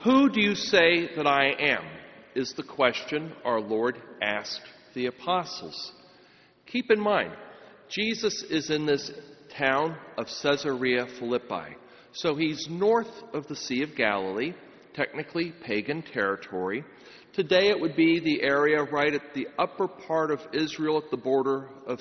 Who do you say that I am? Is the question our Lord asked the apostles. Keep in mind, Jesus is in this town of Caesarea Philippi. So he's north of the Sea of Galilee, technically pagan territory. Today it would be the area right at the upper part of Israel at the border of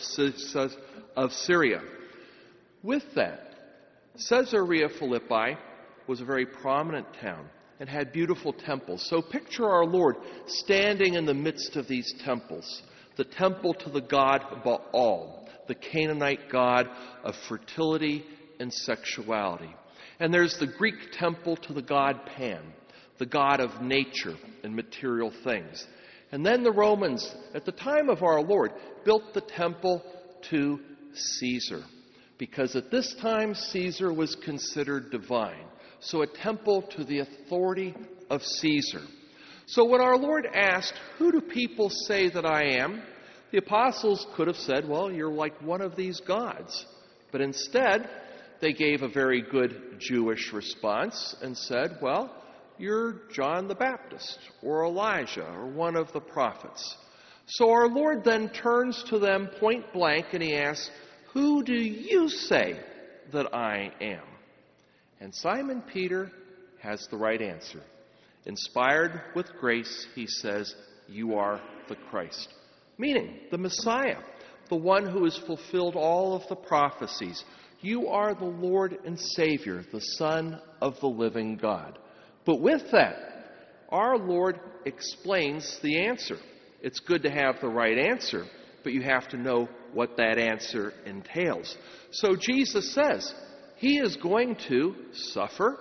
Syria. With that, Caesarea Philippi was a very prominent town and had beautiful temples. So picture our Lord standing in the midst of these temples. The temple to the god Baal, the Canaanite god of fertility and sexuality. And there's the Greek temple to the god Pan, the god of nature and material things. And then the Romans, at the time of our Lord, built the temple to Caesar, because at this time Caesar was considered divine. So a temple to the authority of Caesar. So when our Lord asked, who do people say that I am? The apostles could have said, well, you're like one of these gods. But instead, they gave a very good Jewish response and said, well, you're John the Baptist or Elijah or one of the prophets. So our Lord then turns to them point blank and he asks, who do you say that I am? And Simon Peter has the right answer. Inspired with grace, he says, you are the Christ. Meaning, the Messiah, the one who has fulfilled all of the prophecies. You are the Lord and Savior, the Son of the living God. But with that, our Lord explains the answer. It's good to have the right answer, but you have to know what that answer entails. So Jesus says, he is going to suffer,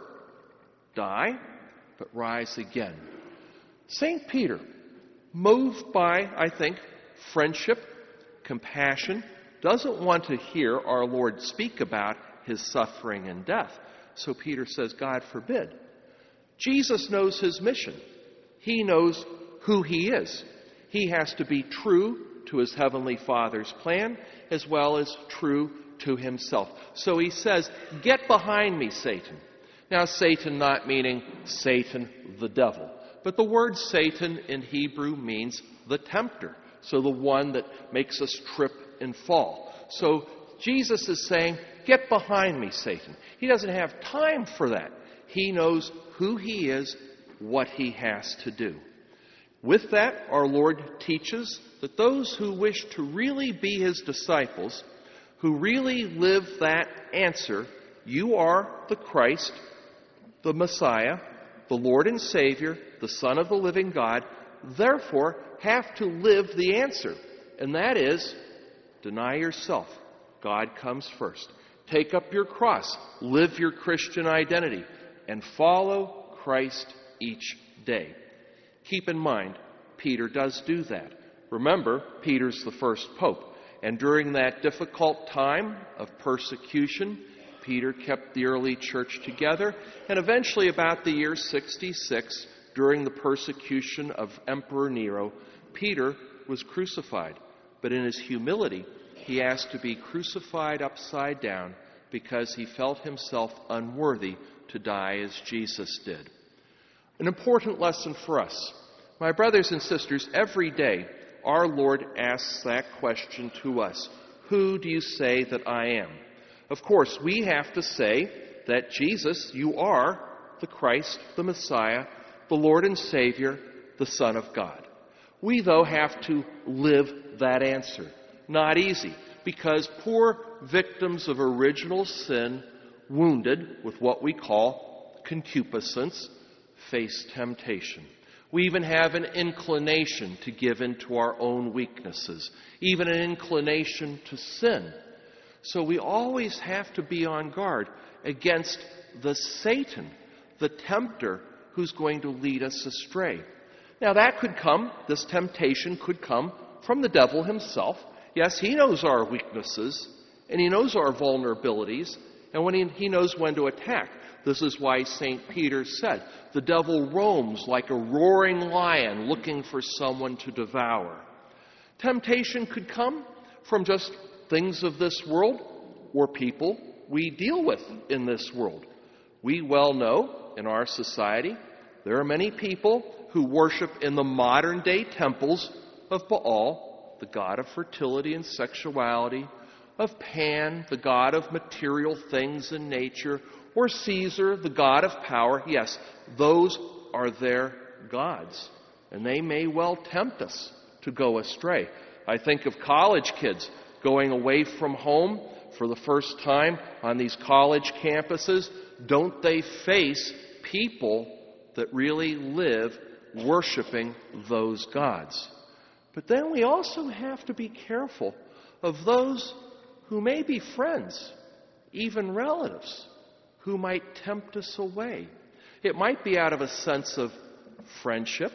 die, but rise again. St. Peter, moved by, I think, friendship, compassion, doesn't want to hear our Lord speak about his suffering and death. So Peter says, God forbid. Jesus knows his mission. He knows who he is. He has to be true to his heavenly Father's plan as well as true to himself. So he says, get behind me, Satan. Now, Satan not meaning Satan the devil, but the word Satan in Hebrew means the tempter. So the one that makes us trip and fall. So Jesus is saying, get behind me, Satan. He doesn't have time for that. He knows who he is, what he has to do. With that, our Lord teaches that those who wish to really be his disciples, who really live that answer, you are the Christ, the Messiah, the Lord and Savior, the Son of the living God, therefore have to live the answer. And that is, deny yourself. God comes first. Take up your cross. Live your Christian identity. And follow Christ each day. Keep in mind, Peter does do that. Remember, Peter's the first pope. And during that difficult time of persecution, Peter kept the early church together. And eventually, about the year 66, during the persecution of Emperor Nero, Peter was crucified. But in his humility, he asked to be crucified upside down because he felt himself unworthy to die as Jesus did. An important lesson for us. My brothers and sisters, every day our Lord asks that question to us. Who do you say that I am? Of course, we have to say that Jesus, you are the Christ, the Messiah, the Lord and Savior, the Son of God. We, though, have to live that answer. Not easy, because poor victims of original sin, wounded with what we call concupiscence, face temptation. We even have an inclination to give in to our own weaknesses, even an inclination to sin. So we always have to be on guard against the Satan, the tempter, who's going to lead us astray. Now that could come, this temptation could come from the devil himself. Yes, he knows our weaknesses, and he knows our vulnerabilities, and when he knows when to attack. This is why St. Peter said, the devil roams like a roaring lion looking for someone to devour. Temptation could come from just things of this world or people we deal with in this world. We well know in our society There are many people who worship in the modern-day temples of Baal, the god of fertility and sexuality, of Pan, the god of material things and nature, or Caesar, the god of power. Yes, those are their gods, and they may well tempt us to go astray. I think of college kids going away from home for the first time on these college campuses. Don't they face people that really live worshiping those gods? But then we also have to be careful of those who may be friends, even relatives, who might tempt us away. It might be out of a sense of friendship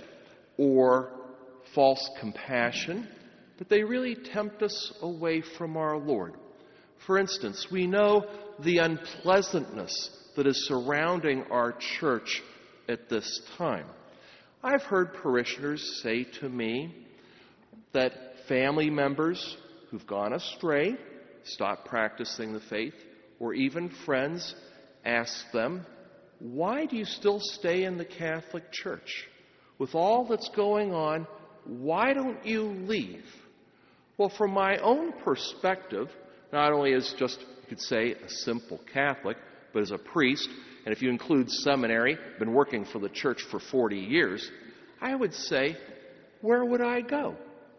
or false compassion, but they really tempt us away from our Lord. For instance, we know the unpleasantness that is surrounding our church at this time. I've heard parishioners say to me that family members who've gone astray, stopped practicing the faith, or even friends ask them, "Why do you still stay in the Catholic Church? With all that's going on, why don't you leave?" Well, from my own perspective, not only as just, you could say, a simple Catholic, but as a priest, and if you include seminary, been working for the church for 40 years, I would say, where would I go?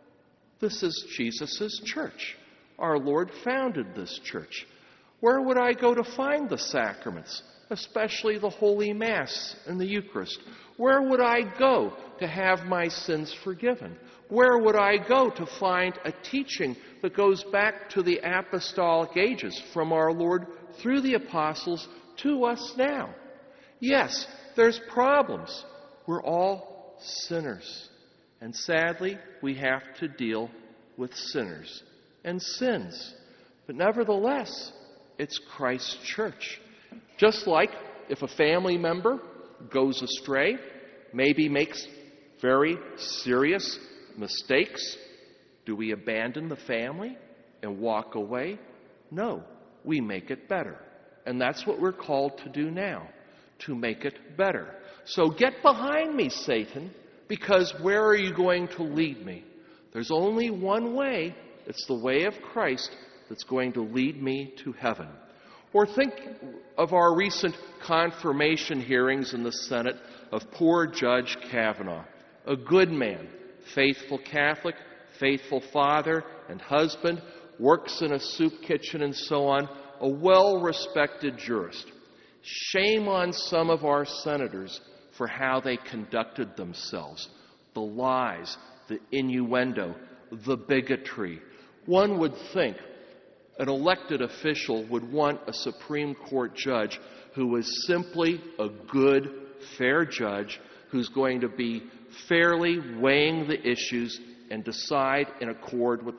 This is Jesus' church. Our Lord founded this church. Where would I go to find the sacraments, especially the Holy Mass and the Eucharist? Where would I go to have my sins forgiven? Where would I go to find a teaching that goes back to the apostolic ages, from our Lord through the apostles to us now? Yes, there's problems. We're all sinners. And sadly, we have to deal with sinners and sins. But nevertheless, it's Christ's church. Just like if a family member goes astray, maybe makes very serious mistakes, do we abandon the family and walk away? No, we make it better. And that's what we're called to do now, to make it better. So get behind me, Satan, because where are you going to lead me? There's only one way. It's the way of Christ that's going to lead me to heaven. Or think of our recent confirmation hearings in the Senate of poor Judge Kavanaugh, a good man, faithful Catholic, faithful father and husband, works in a soup kitchen and so on, a well-respected jurist. Shame on some of our senators for how they conducted themselves. The lies, the innuendo, the bigotry. One would think an elected official would want a Supreme Court judge who is simply a good, fair judge who's going to be fairly weighing the issues and decide in accord with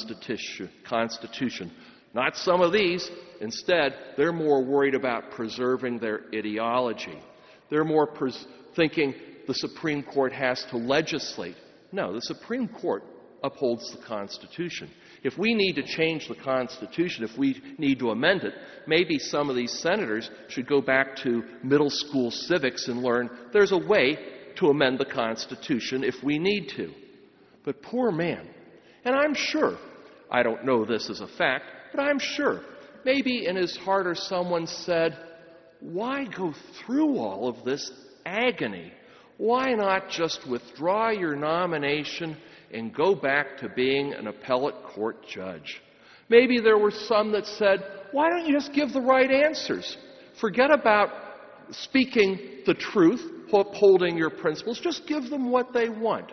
the Constitution. Not some of these. Instead, they're more worried about preserving their ideology. They're more thinking the Supreme Court has to legislate. No, the Supreme Court upholds the Constitution. If we need to change the Constitution, if we need to amend it, maybe some of these senators should go back to middle school civics and learn there's a way to amend the Constitution if we need to. But poor man, and I'm sure, I don't know this as a fact, but I'm sure, maybe in his heart or someone said, why go through all of this agony? Why not just withdraw your nomination and go back to being an appellate court judge? Maybe there were some that said, why don't you just give the right answers? Forget about speaking the truth, upholding your principles. Just give them what they want.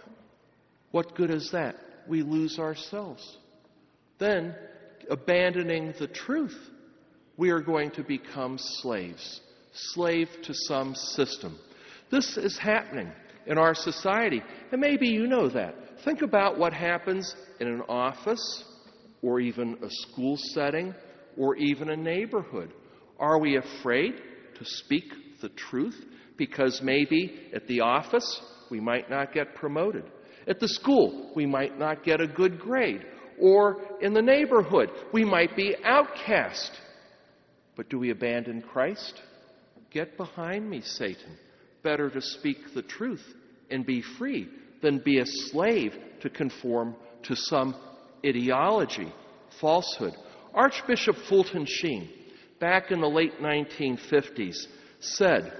What good is that? We lose ourselves. Then, abandoning the truth, we are going to become slaves. Slave to some system. This is happening in our society, and maybe you know that. Think about what happens in an office, or even a school setting, or even a neighborhood. Are we afraid to speak the truth because maybe at the office we might not get promoted? At the school we might not get a good grade. Or in the neighborhood we might be outcast. But do we abandon Christ? Get behind me, Satan. Better to speak the truth and be free than be a slave to conform to some ideology, falsehood. Archbishop Fulton Sheen, back in the late 1950s, said,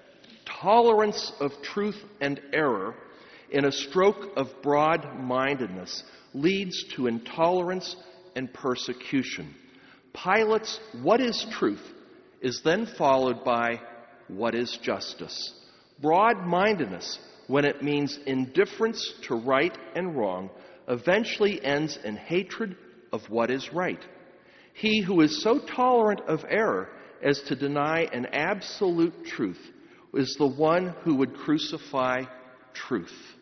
"Tolerance of truth and error in a stroke of broad-mindedness leads to intolerance and persecution. Pilate's 'what is truth' is then followed by 'what is justice?' Broad-mindedness, when it means indifference to right and wrong, eventually ends in hatred of what is right. He who is so tolerant of error as to deny an absolute truth is the one who would crucify truth."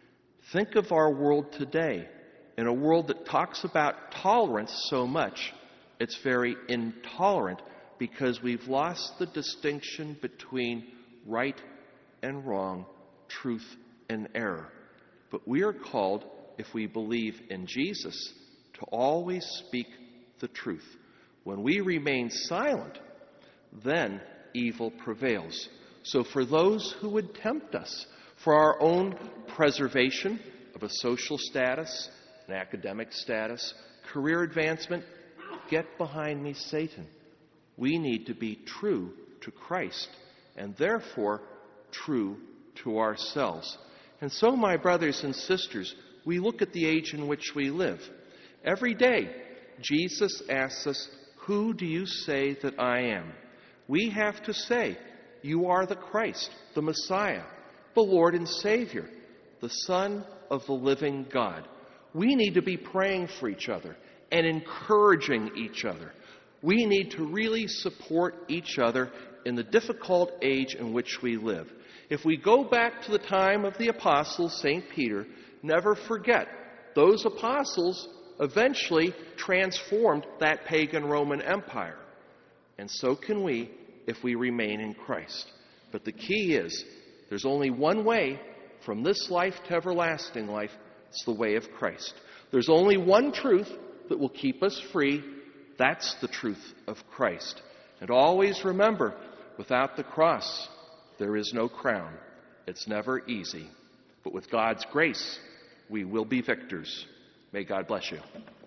Think of our world today. In a world that talks about tolerance so much, it's very intolerant because we've lost the distinction between right and wrong, truth and error. But we are called, if we believe in Jesus, to always speak the truth. When we remain silent, then evil prevails. So for those who would tempt us, for our own preservation of a social status, an academic status, career advancement, get behind me, Satan. We need to be true to Christ and therefore true to ourselves. And so, my brothers and sisters, we look at the age in which we live. Every day, Jesus asks us, "Who do you say that I am?" We have to say, "You are the Christ, the Messiah, the Lord and Savior, the Son of the living God." We need to be praying for each other and encouraging each other. We need to really support each other in the difficult age in which we live. If we go back to the time of the apostles, St. Peter, never forget, those apostles eventually transformed that pagan Roman Empire. And so can we if we remain in Christ. But the key is, there's only one way from this life to everlasting life. It's the way of Christ. There's only one truth that will keep us free. That's the truth of Christ. And always remember, without the cross, there is no crown. It's never easy. But with God's grace, we will be victors. May God bless you.